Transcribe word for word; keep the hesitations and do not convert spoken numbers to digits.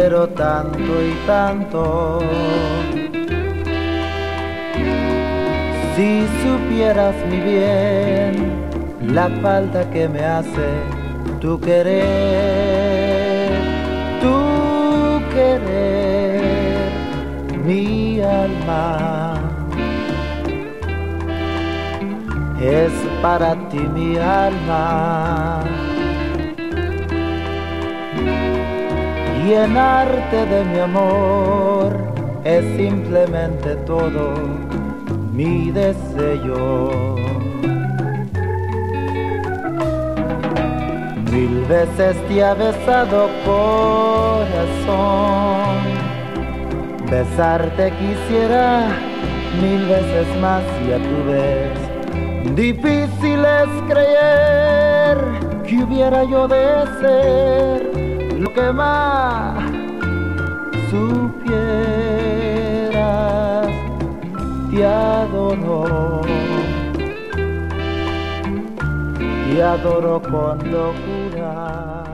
quiero tanto y tanto. Si supieras mi bien, la falta que me hace tu querer, tu querer, mi alma. Es para ti mi alma. Llenarte de mi amor es simplemente todo mi deseo. Mil veces te ha besado corazón, besarte quisiera mil veces más y a tu vez difícil es creer que hubiera yo de ser lo que más supieras. Te adoro, te adoro con locura.